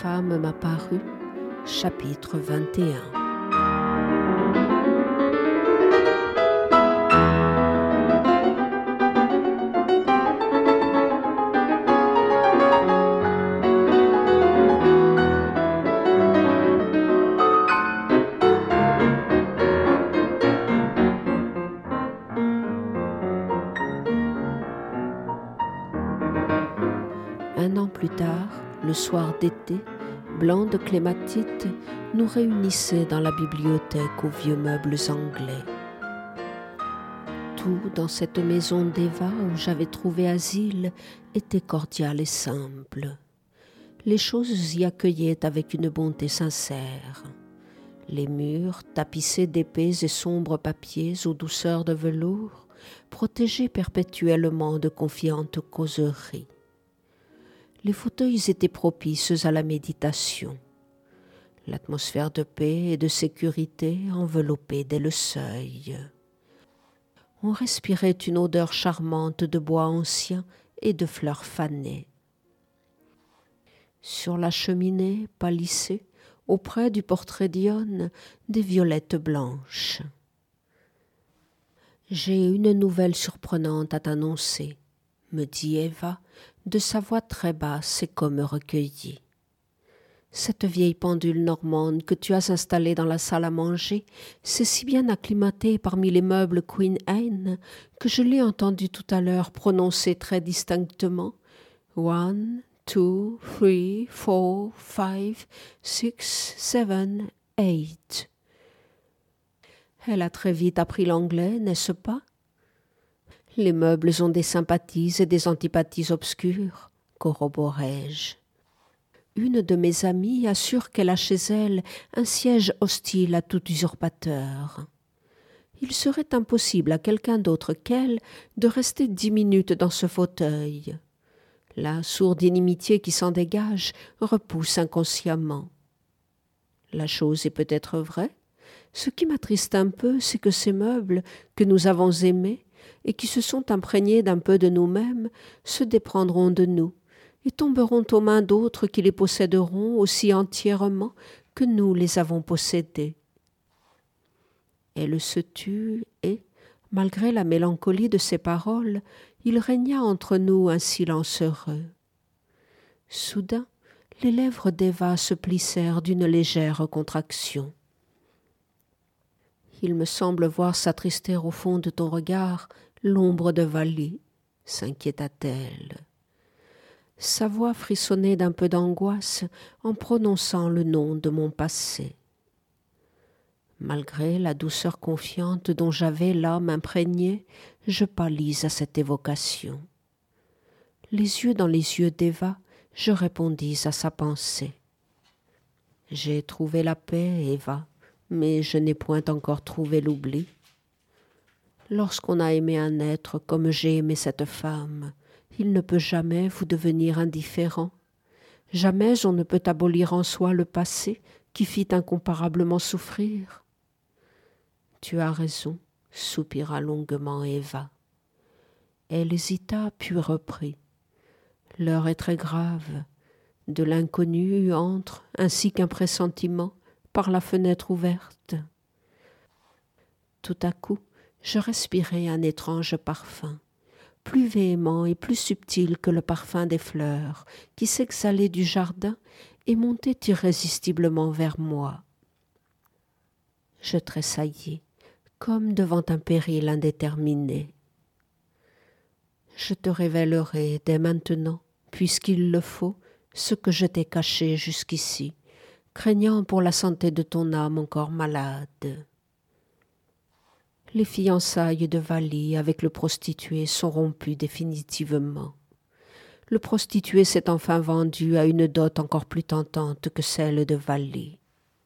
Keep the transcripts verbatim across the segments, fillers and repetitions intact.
femme m'a paru, chapitre vingt et un. Un an plus tard, le soir d'été, blanc de clématite, nous réunissait dans la bibliothèque aux vieux meubles anglais. Tout dans cette maison d'Eva où j'avais trouvé asile était cordial et simple. Les choses y accueillaient avec une bonté sincère. Les murs, tapissés d'épais et sombres papiers aux douceurs de velours, protégeaient perpétuellement de confiantes causeries. Les fauteuils étaient propices à la méditation. L'atmosphère de paix et de sécurité enveloppait dès le seuil. On respirait une odeur charmante de bois ancien et de fleurs fanées. Sur la cheminée pâlissait, auprès du portrait d'Ione, des violettes blanches. « J'ai une nouvelle surprenante à t'annoncer, » me dit Eva, de sa voix très basse et comme recueillie. Cette vieille pendule normande que tu as installée dans la salle à manger s'est si bien acclimatée parmi les meubles Queen Anne que je l'ai entendue tout à l'heure prononcer très distinctement « One, two, three, four, five, six, seven, eight ». Elle a très vite appris l'anglais, n'est-ce pas ? Les meubles ont des sympathies et des antipathies obscures, corroborai-je. Une de mes amies assure qu'elle a chez elle un siège hostile à tout usurpateur. Il serait impossible à quelqu'un d'autre qu'elle de rester dix minutes dans ce fauteuil. La sourde inimitié qui s'en dégage repousse inconsciemment. La chose est peut-être vraie. Ce qui m'attriste un peu, c'est que ces meubles que nous avons aimés et qui se sont imprégnés d'un peu de nous-mêmes, se déprendront de nous et tomberont aux mains d'autres qui les posséderont aussi entièrement que nous les avons possédés. Elle se tut et, malgré la mélancolie de ses paroles, il régna entre nous un silence heureux. Soudain, les lèvres d'Eva se plissèrent d'une légère contraction. « Il me semble voir s'attrister au fond de ton regard l'ombre de Vali, » s'inquiéta-t-elle. Sa voix frissonnait d'un peu d'angoisse en prononçant le nom de mon passé. Malgré la douceur confiante dont j'avais l'âme imprégnée, je pâlis à cette évocation. Les yeux dans les yeux d'Eva, je répondis à sa pensée. « J'ai trouvé la paix, Eva, mais je n'ai point encore trouvé l'oubli. Lorsqu'on a aimé un être comme j'ai aimé cette femme, il ne peut jamais vous devenir indifférent. Jamais on ne peut abolir en soi le passé qui fit incomparablement souffrir. » « Tu as raison, » soupira longuement Eva. Elle hésita puis reprit. « L'heure est très grave. De l'inconnu entre, ainsi qu'un pressentiment, par la fenêtre ouverte. » Tout à coup, je respirai un étrange parfum, plus véhément et plus subtil que le parfum des fleurs, qui s'exhalait du jardin et montait irrésistiblement vers moi. Je tressaillis, comme devant un péril indéterminé. « Je te révélerai dès maintenant, puisqu'il le faut, ce que je t'ai caché jusqu'ici, craignant pour la santé de ton âme encore malade. » Les fiançailles de Vali avec le prostitué sont rompues définitivement. Le prostitué s'est enfin vendu à une dot encore plus tentante que celle de Vali.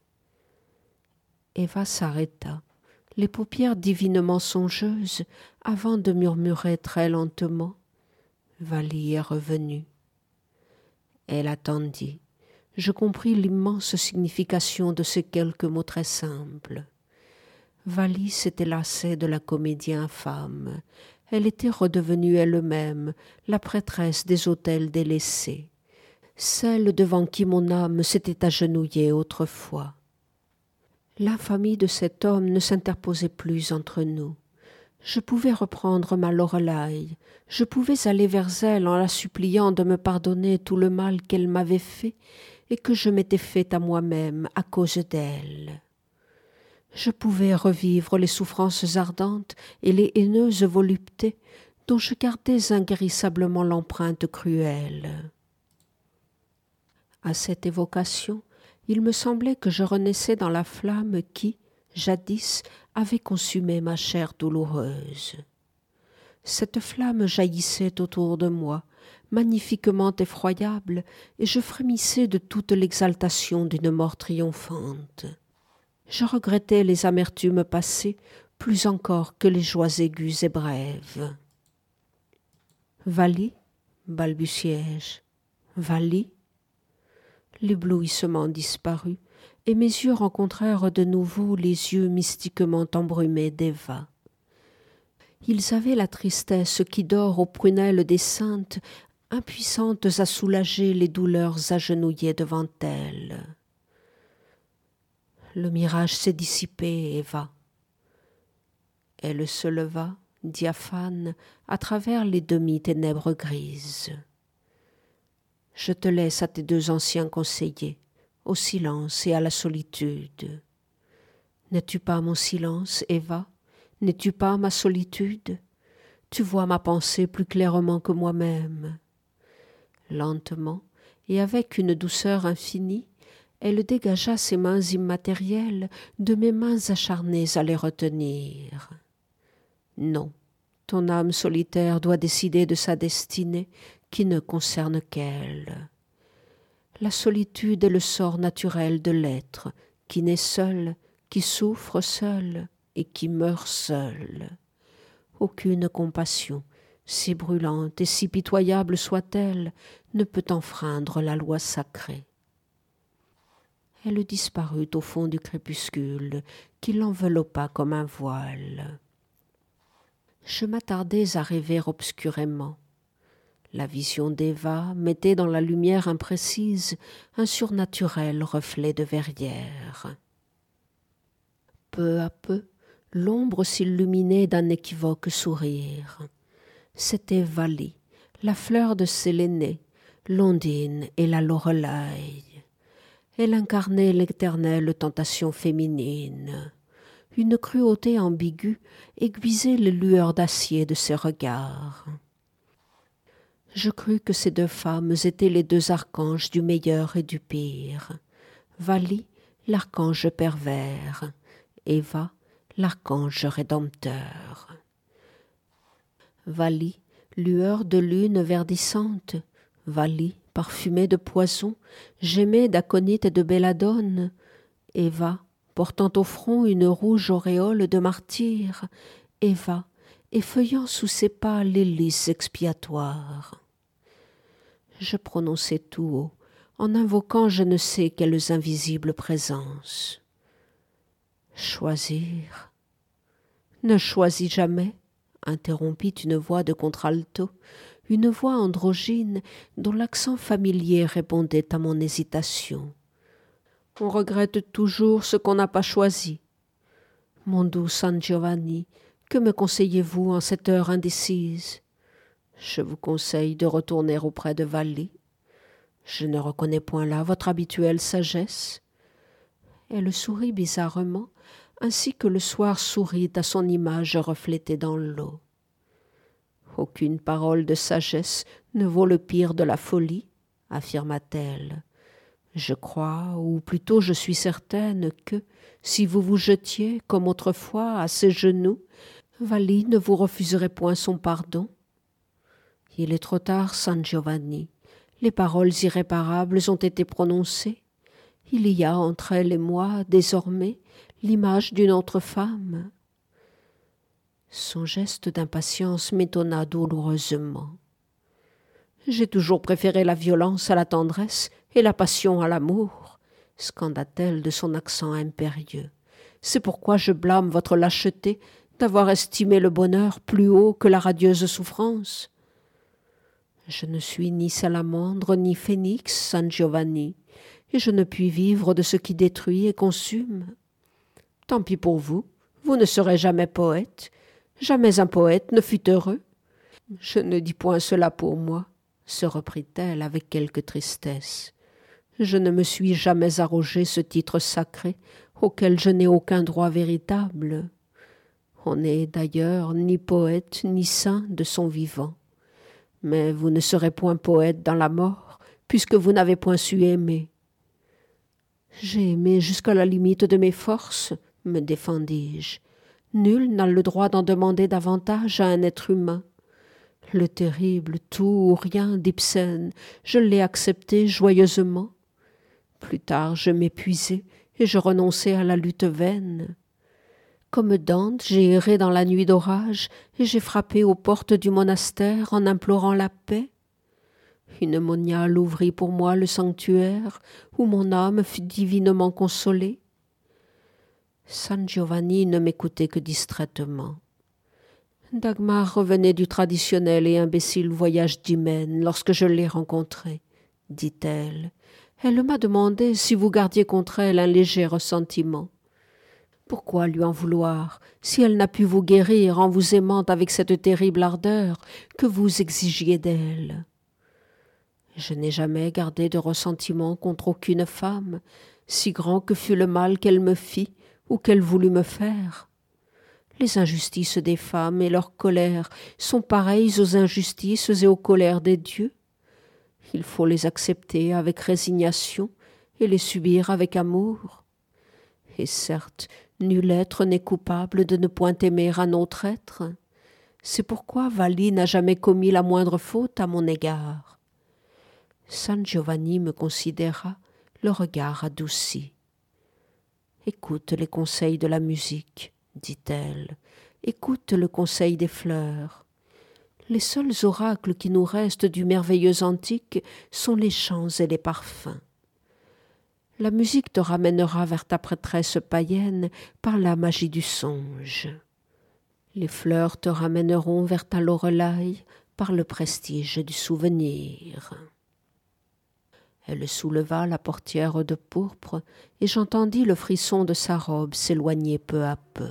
Eva s'arrêta, les paupières divinement songeuses, avant de murmurer très lentement « Vali est revenu. » Elle attendit. Je compris l'immense signification de ces quelques mots très simples. Vali s'était lassée de la comédie infâme. Elle était redevenue elle-même la prêtresse des autels délaissés. celle devant qui mon âme s'était agenouillée autrefois. L'infamie de cet homme ne s'interposait plus entre nous. Je pouvais reprendre ma Loreley, je pouvais aller vers elle en la suppliant de me pardonner tout le mal qu'elle m'avait fait et que je m'étais fait à moi-même à cause d'elle. Je pouvais revivre les souffrances ardentes et les haineuses voluptés dont je gardais inguérissablement l'empreinte cruelle. À cette évocation, il me semblait que je renaissais dans la flamme qui, jadis, avait consumé ma chair douloureuse. Cette flamme jaillissait autour de moi, magnifiquement effroyable, et je frémissais de toute l'exaltation d'une mort triomphante. Je regrettais les amertumes passées plus encore que les joies aiguës et brèves. « Vali » balbutiai-je. « Vali » L'éblouissement disparut, et mes yeux rencontrèrent de nouveau les yeux mystiquement embrumés d'Eva. Ils avaient la tristesse qui dort aux prunelles des saintes, impuissantes à soulager les douleurs agenouillées devant elles. Le mirage s'est dissipé, Eva. Elle se leva, diaphane, à travers les demi-ténèbres grises. Je te laisse à tes deux anciens conseillers, au silence et à la solitude. N'es-tu pas mon silence, Eva? N'es-tu pas ma solitude? Tu vois ma pensée plus clairement que moi-même. Lentement, et avec une douceur infinie, elle dégagea ses mains immatérielles de mes mains acharnées à les retenir. Non, ton âme solitaire doit décider de sa destinée qui ne concerne qu'elle. La solitude est le sort naturel de l'être, qui naît seul, qui souffre seul et qui meurt seul. Aucune compassion, si brûlante et si pitoyable soit-elle, ne peut enfreindre la loi sacrée. Elle disparut au fond du crépuscule qui l'enveloppa comme un voile. Je m'attardais à rêver obscurément. La vision d'Eva mettait dans la lumière imprécise un surnaturel reflet de verrière. Peu à peu, l'ombre s'illuminait d'un équivoque sourire. C'était Vali, la fleur de Séléné, l'ondine et la Loreley. Elle incarnait l'éternelle tentation féminine. Une cruauté ambiguë aiguisait les lueurs d'acier de ses regards. Je crus que ces deux femmes étaient les deux archanges du meilleur et du pire. Vali, l'archange pervers, Eva, l'archange rédempteur. Vali, lueur de lune verdissante, Vali, parfumée de poison, gémée d'aconite et de belladone, Eva, portant au front une rouge auréole de martyr, Eva, effeuillant sous ses pas les lys expiatoires. Je prononçai tout haut, en invoquant je ne sais quelles invisibles présences. Choisir. Ne choisis jamais, interrompit une voix de contralto, une voix androgyne dont l'accent familier répondait à mon hésitation. On regrette toujours ce qu'on n'a pas choisi. Mon doux San Giovanni, que me conseillez-vous en cette heure indécise? Je vous conseille de retourner auprès de Vali. Je ne reconnais point là votre habituelle sagesse. Elle sourit bizarrement, ainsi que le soir sourit à son image reflétée dans l'eau. Aucune parole de sagesse ne vaut le pire de la folie, affirma-t-elle. Je crois, ou plutôt je suis certaine que, si vous vous jetiez, comme autrefois, à ses genoux, Vali ne vous refuserait point son pardon. Il est trop tard, San Giovanni. Les paroles irréparables ont été prononcées. Il y a entre elle et moi, désormais, l'image d'une autre femme. Son geste d'impatience m'étonna douloureusement. J'ai toujours préféré la violence à la tendresse et la passion à l'amour, scanda-t-elle de son accent impérieux. C'est pourquoi je blâme votre lâcheté d'avoir estimé le bonheur plus haut que la radieuse souffrance. Je ne suis ni salamandre ni phénix, San Giovanni, et je ne puis vivre de ce qui détruit et consume. Tant pis pour vous, vous ne serez jamais poète. Jamais un poète ne fut heureux. Je ne dis point cela pour moi, se reprit-elle avec quelque tristesse. Je ne me suis jamais arrogé ce titre sacré auquel je n'ai aucun droit véritable. On n'est d'ailleurs ni poète ni saint de son vivant. Mais vous ne serez point poète dans la mort, puisque vous n'avez point su aimer. J'ai aimé jusqu'à la limite de mes forces, me défendis-je. Nul n'a le droit d'en demander davantage à un être humain. Le terrible tout ou rien d'Ibsen, je l'ai accepté joyeusement. Plus tard, je m'épuisai et je renonçai à la lutte vaine. Comme Dante, j'ai erré dans la nuit d'orage et j'ai frappé aux portes du monastère en implorant la paix. Une moniale ouvrit pour moi le sanctuaire où mon âme fut divinement consolée. San Giovanni ne m'écoutait que distraitement. Dagmar revenait du traditionnel et imbécile voyage d'Hymen lorsque je l'ai rencontrée, dit-elle. Elle m'a demandé si vous gardiez contre elle un léger ressentiment. Pourquoi lui en vouloir, si elle n'a pu vous guérir en vous aimant avec cette terrible ardeur que vous exigiez d'elle? Je n'ai jamais gardé de ressentiment contre aucune femme, si grand que fût le mal qu'elle me fit ou qu'elle voulut me faire. Les injustices des femmes et leur colère sont pareilles aux injustices et aux colères des dieux. Il faut les accepter avec résignation et les subir avec amour. Et certes, nul être n'est coupable de ne point aimer un autre être. C'est pourquoi Vali n'a jamais commis la moindre faute à mon égard. San Giovanni me considéra, le regard adouci. Écoute les conseils de la musique, dit-elle. Écoute le conseil des fleurs. Les seuls oracles qui nous restent du merveilleux antique sont les chants et les parfums. La musique te ramènera vers ta prêtresse païenne par la magie du songe. Les fleurs te ramèneront vers ta Loreley par le prestige du souvenir. Elle souleva la portière de pourpre et j'entendis le frisson de sa robe s'éloigner peu à peu.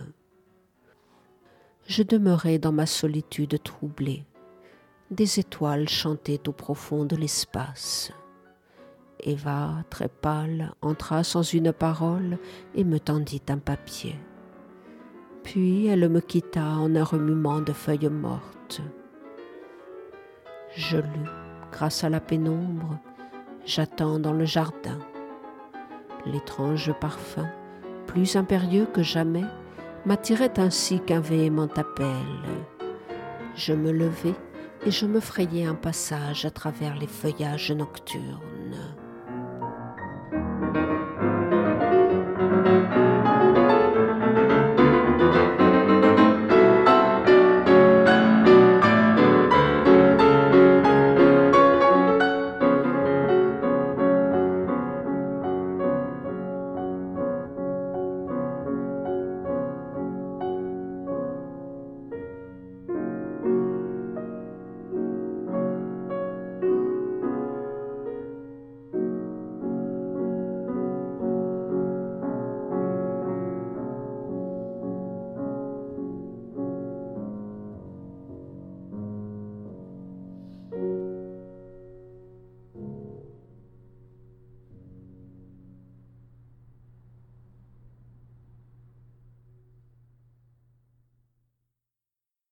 Je demeurai dans ma solitude troublée. Des étoiles chantaient au profond de l'espace. Eva, très pâle, entra sans une parole et me tendit un papier. Puis elle me quitta en un remuement de feuilles mortes. Je lus, grâce à la pénombre, j'attends dans le jardin. L'étrange parfum, plus impérieux que jamais, m'attirait ainsi qu'un véhément appel. Je me levai et je me frayai un passage à travers les feuillages nocturnes.